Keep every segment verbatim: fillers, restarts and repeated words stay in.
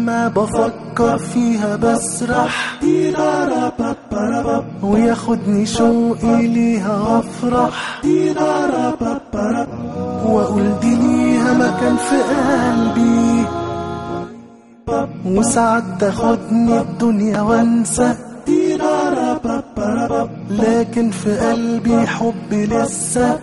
لما بفكر فيها بسرح، وياخدني شوقي ليها افرح، واقول دي ليها مكان في قلبي، وساعات تاخدني الدنيا وانسى، لكن في قلبي حبي لسه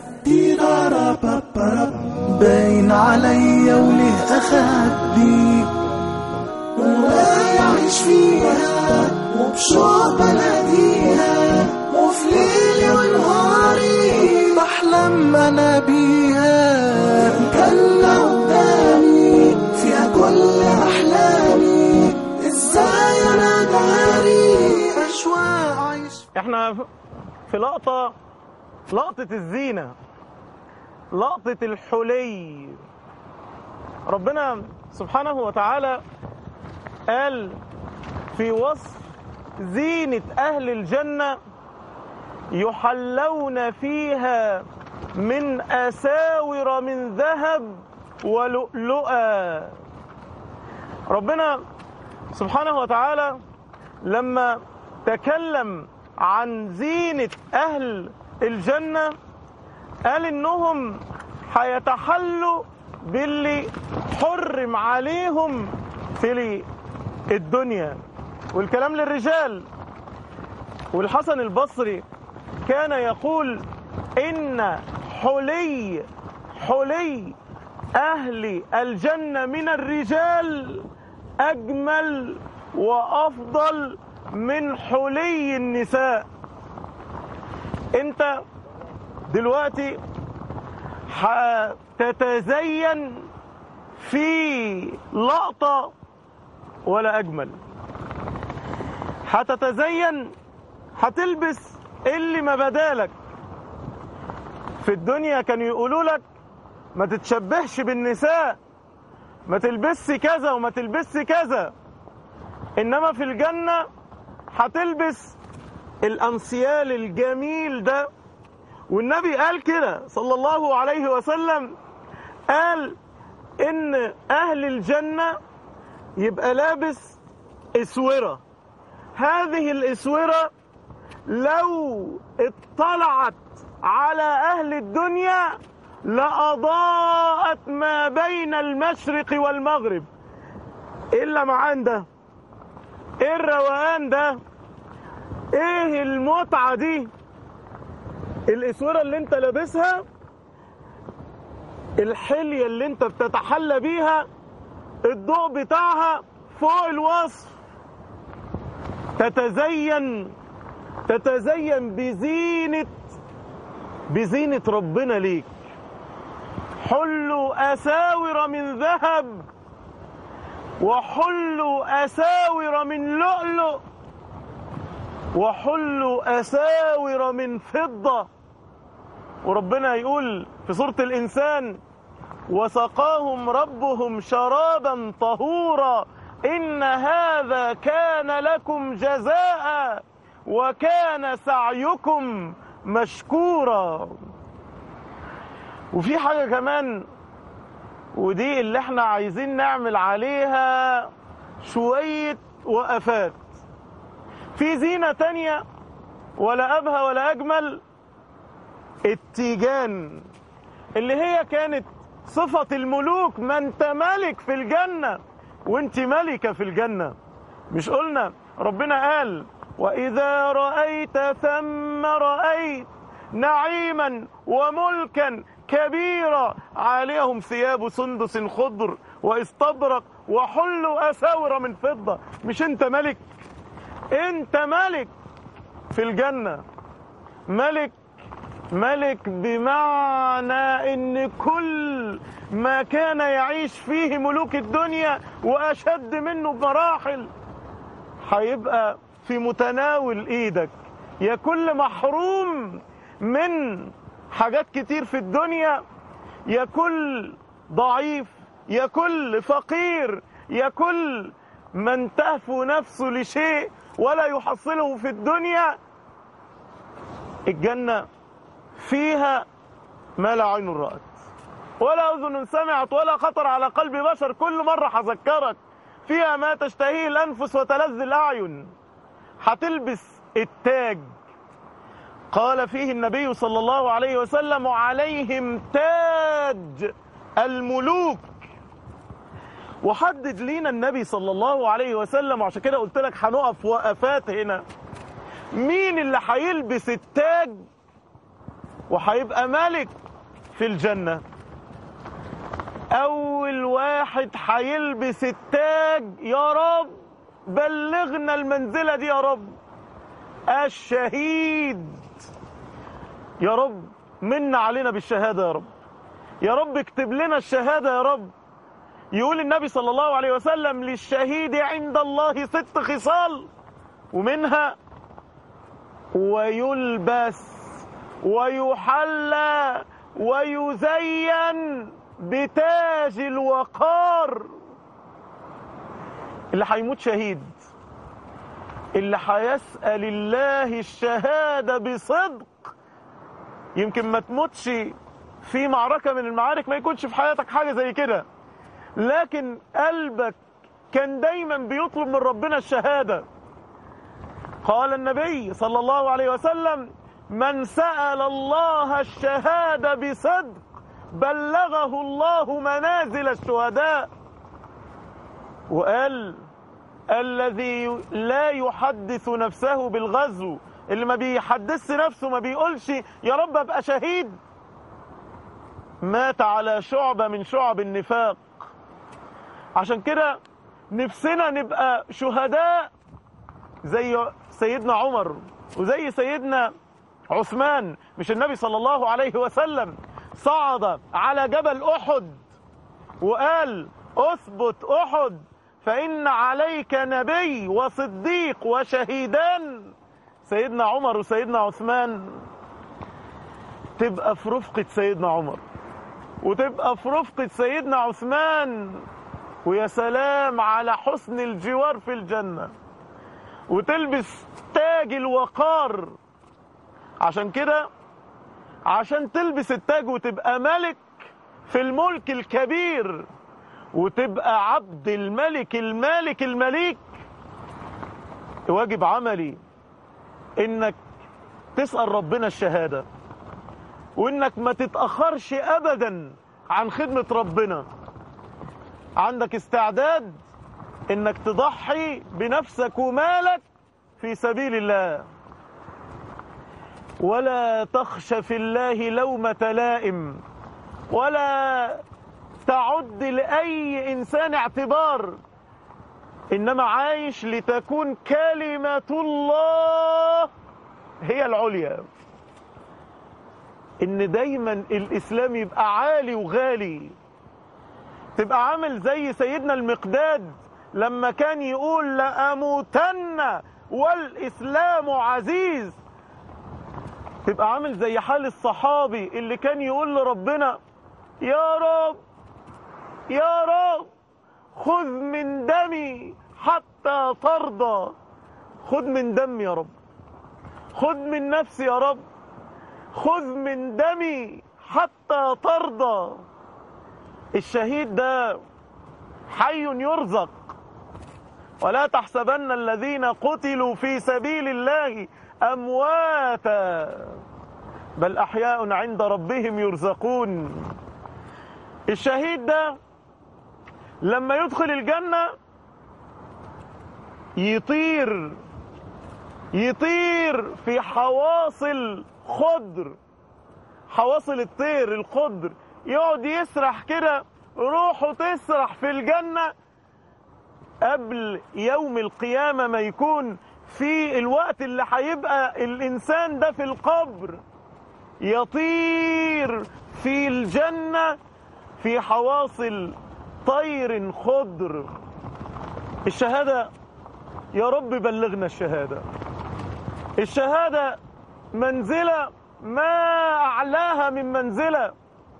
باين عليا وله اخبي، وما يعيش فيها وبشوق بناديها، وفي ليلي ونهاري بحلم انا بيها، الجنة قدامي فيها كل احلامي، ازاي انا داري اشواق عايش. احنا في لقطة لقطة الزينة، لقطة الحلي. ربنا سبحانه وتعالى قال في وصف زينة أهل الجنة: يحلون فيها من أساور من ذهب ولؤلؤا. ربنا سبحانه وتعالى لما تكلم عن زينة أهل الجنة قال إنهم هيتحلوا باللي حرم عليهم في الدنيا، والكلام للرجال. والحسن البصري كان يقول إن حلي حلي أهل الجنة من الرجال أجمل وأفضل من حلي النساء. انت دلوقتي هتتزين في لقطة ولا أجمل، هتتزين هتلبس اللي ما بدالك. في الدنيا كانوا يقولوا لك ما تتشبهش بالنساء، ما تلبسش كذا وما تلبسش كذا، إنما في الجنة هتلبس الأنسيال الجميل ده. والنبي قال كده صلى الله عليه وسلم، قال إن أهل الجنة يبقى لابس إسورة، هذه الإسورة لو اطلعت على أهل الدنيا لأضاءت ما بين المشرق والمغرب. إيه اللمعان ده؟ إيه الروقان ده؟ إيه المتعة دي؟ الإسورة اللي انت لابسها، الحلية اللي انت بتتحلى بيها، الضوء بتاعها فوق الوصف. تتزين تتزين بزينة بزينة ربنا ليك. حلوا أساور من ذهب وحلوا أساور من لؤلؤ وحلوا أساور من فضة. وربنا يقول في سورة الإنسان: وسقاهم ربهم شرابا طهورا إن هذا كان لكم جزاء وكان سعيكم مشكورا. وفي حاجة كمان، ودي اللي احنا عايزين نعمل عليها شوية وقفات. في زينة تانية ولا أبهى ولا أجمل، التيجان، اللي هي كانت صفة الملوك. ما انت ملك في الجنة وانت ملكة في الجنة. مش قلنا ربنا قال: وإذا رأيت ثم رأيت نعيما وملكا كبيرا عليهم ثياب سندس خضر واستبرق وحلوا أساور من فضة. مش انت ملك؟ انت ملك في الجنة. ملك ملك بمعنى ان كل ما كان يعيش فيه ملوك الدنيا واشد منه بمراحل هيبقى في متناول ايدك. يا كل محروم من حاجات كتير في الدنيا، يا كل ضعيف، يا كل فقير، يا كل من تهفو نفسه لشيء ولا يحصله في الدنيا. الجنة فيها ما لا عين رأت ولا أذن سمعت ولا خطر على قلب بشر. كل مرة هذكرك فيها ما تشتهيه الأنفس وتلذ الأعين، هتلبس التاج. قال فيه النبي صلى الله عليه وسلم: عليهم تاج الملوك. وحدد لينا النبي صلى الله عليه وسلم، وعشان كده قلت لك هنقف وقفات هنا، مين اللي هيلبس التاج وهيبقى ملك في الجنة. أول واحد هيلبس التاج، يا رب بلغنا المنزلة دي يا رب، الشهيد. يا رب من علينا بالشهادة يا رب، يا رب اكتب لنا الشهادة يا رب. يقول النبي صلى الله عليه وسلم: للشهيد عند الله ست خصال، ومنها ويلبس ويحلى ويزين بتاج الوقار. اللي هيموت شهيد، اللي هيسأل الله الشهادة بصدق، يمكن ما تموتش في معركة من المعارك، ما يكونش في حياتك حاجة زي كده، لكن قلبك كان دايما بيطلب من ربنا الشهادة. قال النبي صلى الله عليه وسلم: من سأل الله الشهادة بصدق بلغه الله منازل الشهداء. وقال: الذي لا يحدث نفسه بالغزو، اللي ما بيحدثش نفسه، ما بيقولش يا رب ابقى شهيد، مات على شعبة من شعب النفاق. عشان كده نفسنا نبقى شهداء زي سيدنا عمر وزي سيدنا عثمان. مش النبي صلى الله عليه وسلم صعد على جبل أحد وقال: اثبت أحد فإن عليك نبي وصديق وشهيدان. سيدنا عمر وسيدنا عثمان تبقى في رفقة سيدنا عمر وتبقى في رفقة سيدنا عثمان، ويا سلام على حسن الجوار في الجنة، وتلبس تاج الوقار. عشان كده، عشان تلبس التاج وتبقى ملك في الملك الكبير وتبقى عبد الملك المالك المليك، واجب عملي انك تسأل ربنا الشهادة، وانك ما تتأخرش ابدا عن خدمة ربنا. عندك استعداد انك تضحي بنفسك ومالك في سبيل الله، ولا تخش في الله لومة لائم، ولا تعد لأي إنسان اعتبار، إنما عايش لتكون كلمة الله هي العليا. إن دايما الإسلام يبقى عالي وغالي، تبقى عامل زي سيدنا المقداد لما كان يقول: لأموتن والإسلام عزيز. تبقى عامل زي حال الصحابي اللي كان يقول لربنا: يا رب يا رب خذ من دمي حتى ترضى. خذ من دمي يا رب، خذ من نفسي يا رب، خذ من دمي حتى ترضى. الشهيد ده حي يرزق، ولا تحسبن الذين قتلوا في سبيل الله أمواتا بل أحياء عند ربهم يرزقون. الشهيد ده لما يدخل الجنة يطير يطير في حواصل خضر، حواصل الطير الخضر، يقعد يسرح كده، روحه تسرح في الجنة قبل يوم القيامة ما يكون في الوقت اللي هيبقى الإنسان ده في القبر. يطير في الجنة في حواصل طير خضر. الشهادة يا رب بلغنا الشهادة. الشهادة منزلة ما أعلاها من منزلة.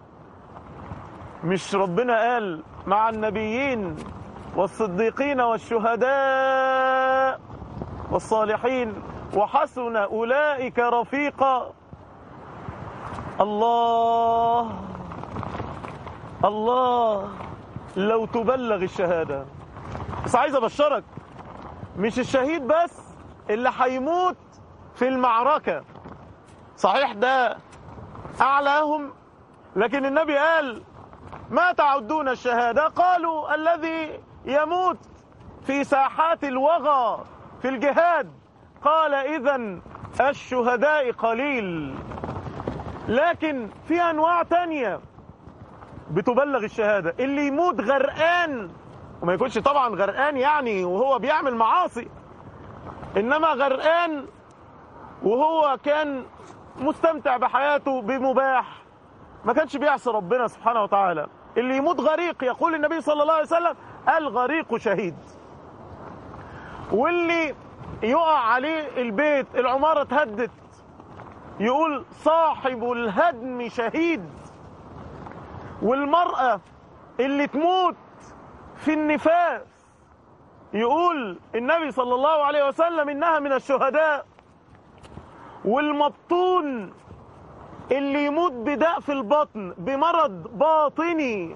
مش ربنا قال: مع النبيين والصديقين والشهداء والصالحين وحسن أولئك رفيقا. الله الله، لو تبلغ الشهادة. بس عايز ابشرك، مش الشهيد بس اللي هيموت في المعركة، صحيح ده أعلاهم، لكن النبي قال ما تعدون الشهادة؟ قالوا الذي يموت في ساحات الوغى في الجهاد. قال إذن الشهداء قليل. لكن في أنواع تانية بتبلغ الشهادة، اللي يموت غرقان، وما يكونش طبعا غرقان يعني وهو بيعمل معاصي، إنما غرقان وهو كان مستمتع بحياته بمباح، ما كانش بيعصي ربنا سبحانه وتعالى. اللي يموت غريق، يقول النبي صلى الله عليه وسلم الغريق شهيد. واللي يقع عليه البيت، العمارة اتهدت، يقول صاحب الهدم شهيد. والمرأة اللي تموت في النفاس، يقول النبي صلى الله عليه وسلم إنها من الشهداء. والمبطون اللي يموت بداء في البطن، بمرض باطني،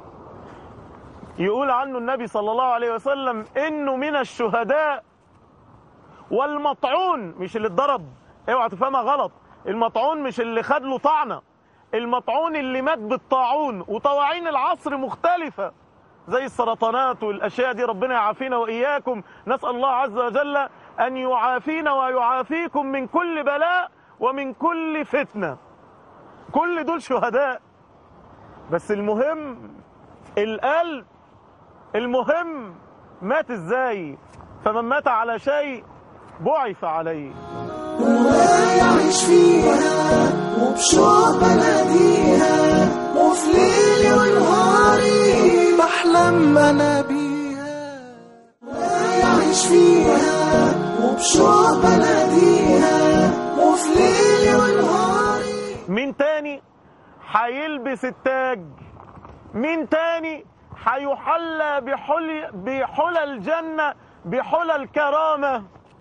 يقول عنه النبي صلى الله عليه وسلم إنه من الشهداء. والمطعون مش اللي اتضرب، اوعى تفهمها غلط، المطعون مش اللي خد له طعنة، المطعون اللي مات بالطاعون. وطواعين العصر مختلفة زي السرطانات والأشياء دي، ربنا يعافينا وإياكم. نسأل الله عز وجل أن يعافينا ويعافيكم من كل بلاء ومن كل فتنة. كل دول شهداء. بس المهم القلب، المهم مات ازاي. فمن مات على شيء بعث عليه. وما يعيش فيها وبشوق بناديها، وفي ليلي ونهاري بحلم انا بيها. وما يعيش فيها وبشوق بناديها، وفي ليلي ونهاري. مين تاني هيلبس التاج؟ مين تاني هيحلى بحلي بحلى الجنة، بحلى الكرامة؟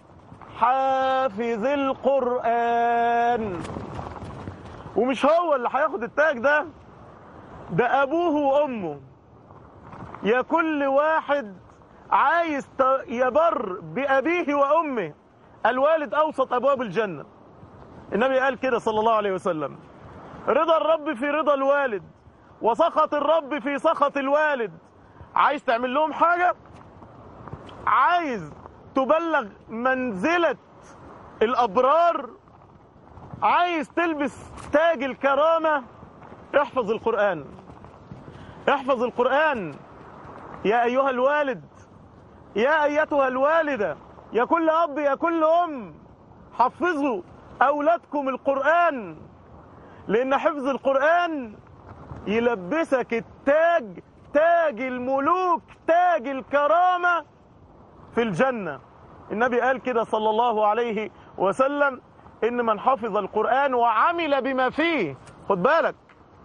حافظ القرآن. ومش هو اللي هياخد التاج ده، ده أبوه وأمه. يا كل واحد عايز يبر بأبيه وأمه، الوالد أوسط أبواب الجنة. النبي قال كده صلى الله عليه وسلم: رضا الرب في رضا الوالد، وسخط الرب في سخط الوالد. عايز تعمل لهم حاجة، عايز تبلغ منزلة الأبرار، عايز تلبس تاج الكرامة، احفظ القرآن. احفظ القرآن يا أيها الوالد، يا أيتها الوالدة، يا كل أب، يا كل أم، حفظوا أولادكم القرآن، لأن حفظ القرآن يلبسك التاج، تاج الملوك، تاج الكرامة في الجنة. النبي قال كده صلى الله عليه وسلم: إن من حفظ القرآن وعمل بما فيه. خد بالك،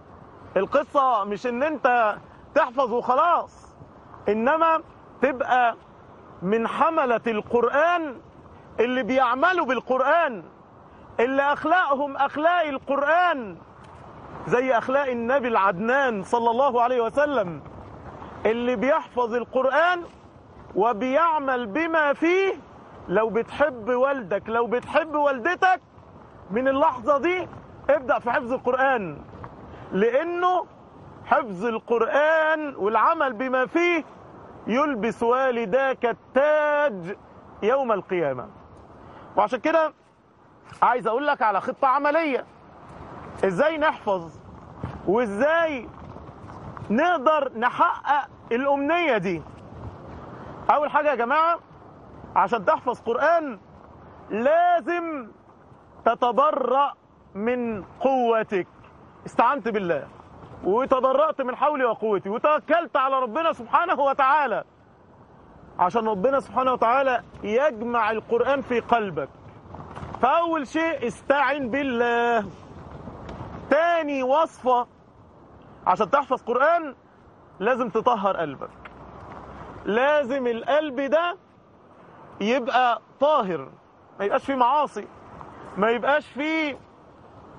القصة مش إن أنت تحفظ وخلاص، إنما تبقى من حملة القرآن اللي بيعملوا بالقرآن، اللي أخلاقهم أخلاق القرآن، زي أخلاق النبي العدنان صلى الله عليه وسلم، اللي بيحفظ القرآن وبيعمل بما فيه. لو بتحب والدك، لو بتحب والدتك، من اللحظة دي ابدأ في حفظ القرآن، لأنه حفظ القرآن والعمل بما فيه يلبس والداك التاج يوم القيامة. وعشان كده عايز أقول لك على خطة عملية إزاي نحفظ وإزاي نقدر نحقق الأمنية دي. أول حاجة يا جماعة، عشان تحفظ قرآن لازم تتبرأ من قوتك. استعنت بالله وتبرأت من حولي وقوتي وتوكلت على ربنا سبحانه وتعالى، عشان ربنا سبحانه وتعالى يجمع القرآن في قلبك. فأول شيء استعن بالله. تاني وصفة عشان تحفظ قرآن، لازم تطهر قلبك. لازم القلب ده يبقى طاهر، ما يبقاش فيه معاصي، ما يبقاش فيه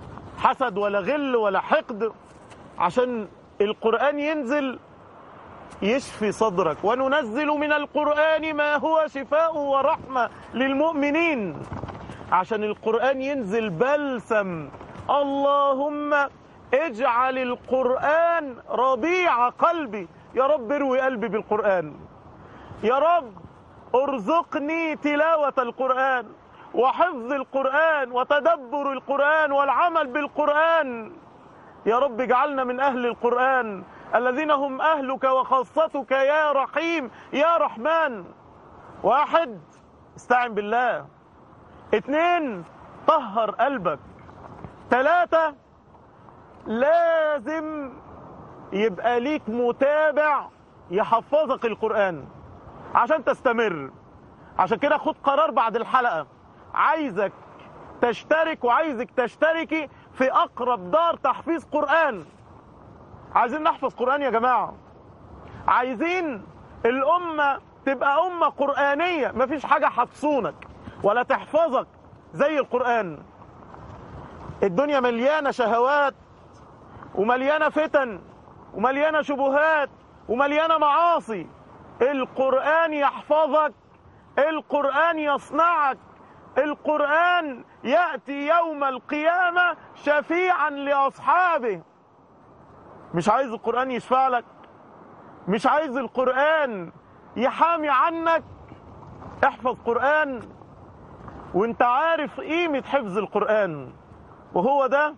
حسد ولا غل ولا حقد، عشان القرآن ينزل يشفي صدرك. وننزل من القرآن ما هو شفاء ورحمة للمؤمنين، عشان القرآن ينزل بلسم. اللهم اجعل القرآن ربيع قلبي، يا رب اروي قلبي بالقرآن، يا رب ارزقني تلاوة القرآن وحفظ القرآن وتدبر القرآن والعمل بالقرآن. يا رب اجعلنا من أهل القرآن الذين هم أهلك وخاصتك يا رحيم يا رحمن. واحد، استعن بالله. اتنين، طهر قلبك. تلاتة، لازم يبقى ليك متابع يحفظك القرآن عشان تستمر. عشان كده خد قرار بعد الحلقة، عايزك تشترك وعايزك تشتركي في أقرب دار تحفيظ قرآن. عايزين نحفظ قرآن يا جماعة، عايزين الأمة تبقى أمة قرآنية، مفيش حاجة حتصونك ولا تحفظك زي القرآن. الدنيا مليانة شهوات ومليانة فتن ومليانة شبهات ومليانة معاصي. القرآن يحفظك، القرآن يصنعك، القرآن يأتي يوم القيامة شفيعا لأصحابه. مش عايز القرآن يشفع لك؟ مش عايز القرآن يحامي عنك؟ احفظ قرآن وانت عارف قيمة حفظ القرآن. وهو ده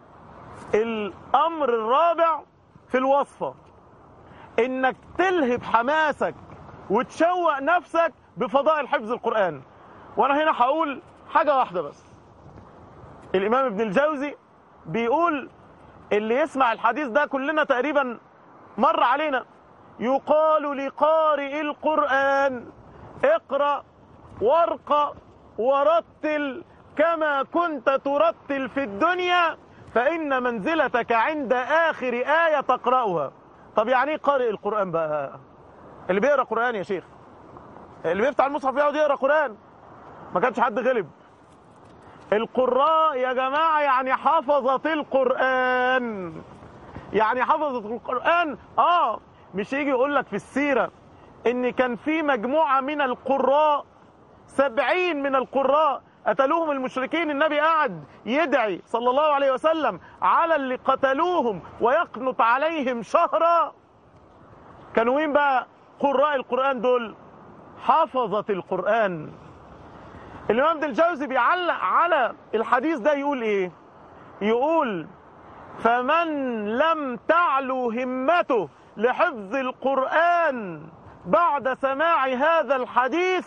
الأمر الرابع في الوصفة، انك تلهب حماسك وتشوق نفسك بفضائل حفظ القرآن. وانا هنا هقول حاجة واحدة بس. الإمام ابن الجوزي بيقول، اللي يسمع الحديث ده كلنا تقريبا مر علينا، يقال لقارئ القرآن اقرأ وارقى ورتل كما كنت ترتل في الدنيا فإن منزلتك عند آخر آية تقرأها. طب يعني ايه قارئ القرآن بقى؟ اللي بيقرأ قرآن يا شيخ، اللي بيفتح المصحف يقعد يقرأ قرآن. ما كانش حد غلب. القراء يا جماعة يعني حفظة القرآن، يعني حفظة القرآن. اه مش يجي يقول لك في السيرة ان كان في مجموعة من القراء، سبعين من القراء قتلوهم المشركين، النبي قعد يدعي صلى الله عليه وسلم على اللي قتلوهم ويقنط عليهم شهرا. كانوا مين بقى قراء القرآن دول؟ حفظة القرآن. الإمام ابن الجوزي بيعلق على الحديث ده يقول ايه؟ يقول فمن لم تعلو همته لحفظ القرآن بعد سماع هذا الحديث،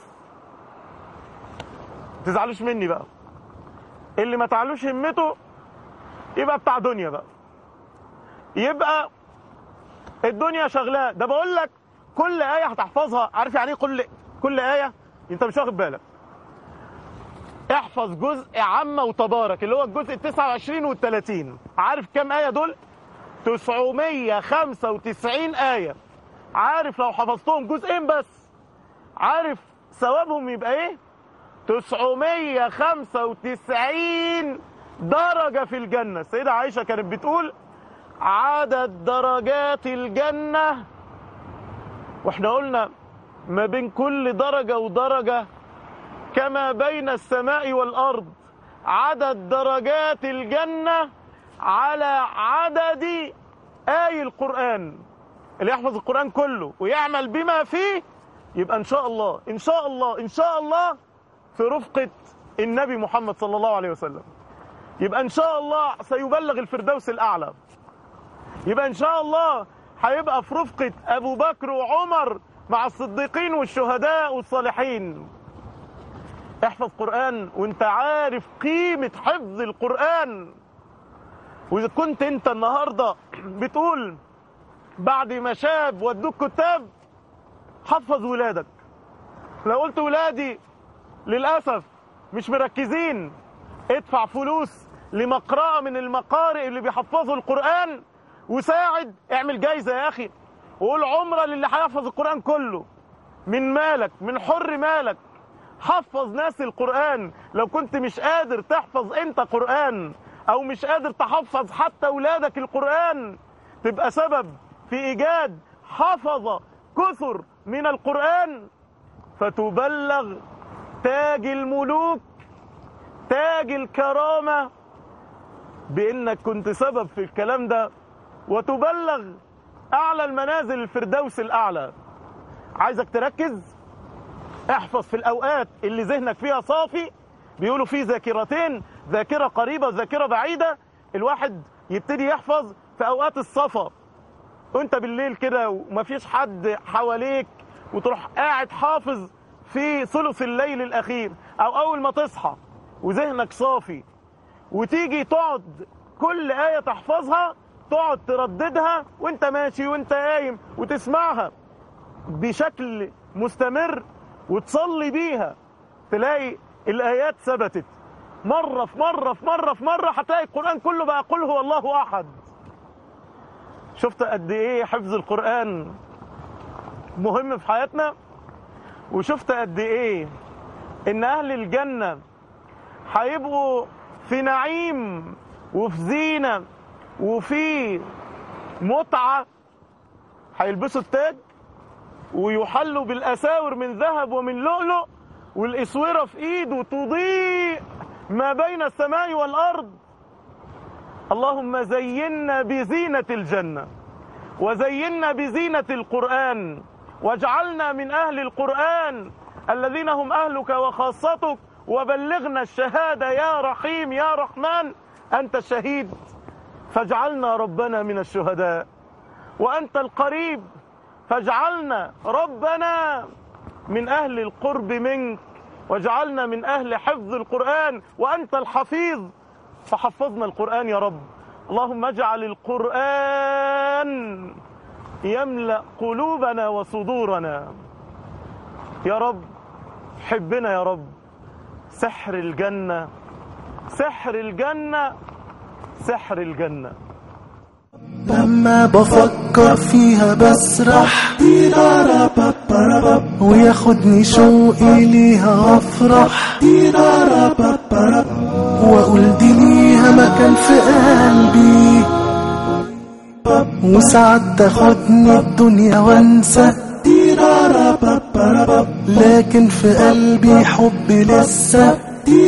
تزعلوش مني بقى، اللي ما تعلوش همته يبقى بتاع دنيا بقى، يبقى الدنيا شغلاه. ده بقول لك كل آية هتحفظها، عارف يعني ايه كل كل آية؟ انت مش واخد بالك. احفظ جزء عامة وتبارك اللي هو الجزء التسعة وعشرين والتلاتين. عارف كام آية دول؟ تسعمية خمسة وتسعين آية. عارف لو حفظتهم جزئين بس عارف ثوابهم يبقى ايه؟ تسعمية خمسة وتسعين درجة في الجنة. السيدة عائشة كانت بتقول عدد درجات الجنة، واحنا قلنا ما بين كل درجة ودرجة كما بين السماء والأرض. عدد درجات الجنة على عدد آي القرآن. اللي يحفظ القرآن كله ويعمل بما فيه يبقى إن شاء الله إن شاء الله إن شاء الله في رفقة النبي محمد صلى الله عليه وسلم. يبقى إن شاء الله سيبلغ الفردوس الأعلى. يبقى إن شاء الله هيبقى في رفقة أبو بكر وعمر مع الصديقين والشهداء والصالحين. احفظ قرآن وانت عارف قيمة حفظ القرآن. وإذا كنت انت النهاردة بتقول بعد ما شاب ودوك كتاب، حفظ ولادك. لو قلت ولادي للأسف مش مركزين، ادفع فلوس لمقرأة من المقارئ اللي بيحفظوا القرآن وساعد، اعمل جايزة يا أخي وقول عمرة للي هيحفظ القرآن كله من مالك، من حر مالك. حفظ ناس القرآن. لو كنت مش قادر تحفظ انت قرآن او مش قادر تحفظ حتى ولادك القرآن، تبقى سبب في ايجاد حفظ كثر من القرآن فتبلغ تاج الملوك، تاج الكرامة، بأنك كنت سبب في الكلام ده، وتبلغ أعلى المنازل الفردوس الأعلى. عايزك تركز، احفظ في الأوقات اللي ذهنك فيها صافي. بيقولوا فيه ذاكرتين، ذاكرة قريبة وذاكرة بعيدة. الواحد يبتدي يحفظ في أوقات الصفا، وانت بالليل كده ومفيش حد حواليك، وتروح قاعد حافظ في ثلث الليل الأخير، أو أول ما تصحى وذهنك صافي، وتيجي تقعد كل آية تحفظها تقعد ترددها وانت ماشي وانت قايم، وتسمعها بشكل مستمر وتصلي بيها. تلاقي الآيات ثبتت مرة في مرة في مرة في مرة، هتلاقي القرآن كله بقى قل هو الله أحد. شفت قد إيه حفظ القرآن مهم في حياتنا؟ وشفت قد إيه إن أهل الجنة هيبقوا في نعيم وفي زينة وفي متعة، هيلبسوا التاج ويحلوا بالأساور من ذهب ومن لؤلؤ، والإسورة في إيده تضيء ما بين السماء والأرض. اللهم زينا بزينة الجنة، وزينا بزينة القرآن، واجعلنا من أهل القرآن الذين هم أهلك وخاصتك، وبلغنا الشهادة يا رحيم يا رحمن. أنت الشهيد فاجعلنا ربنا من الشهداء، وأنت القريب فاجعلنا ربنا من أهل القرب منك، واجعلنا من أهل حفظ القرآن، وأنت الحفيظ فحفظنا القرآن يا رب. اللهم اجعل القرآن يملأ قلوبنا وصدورنا يا رب. حبنا يا رب. سحر الجنة، سحر الجنة، سحر الجنة. لما بفكر فيها بسرح، وياخدني شوقي ليها افرح، واقول دي ليها مكان في قلبي، وساعات تاخدني الدنيا وانسى، لكن في قلبي حبي لسه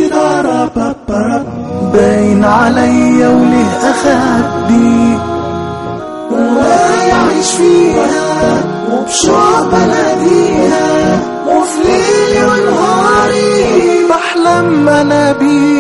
باين عليا وله اخبي، ولا يعيش فيها وبشوق بناديها، وفي ليلي ونهاري بحلم انا بيها.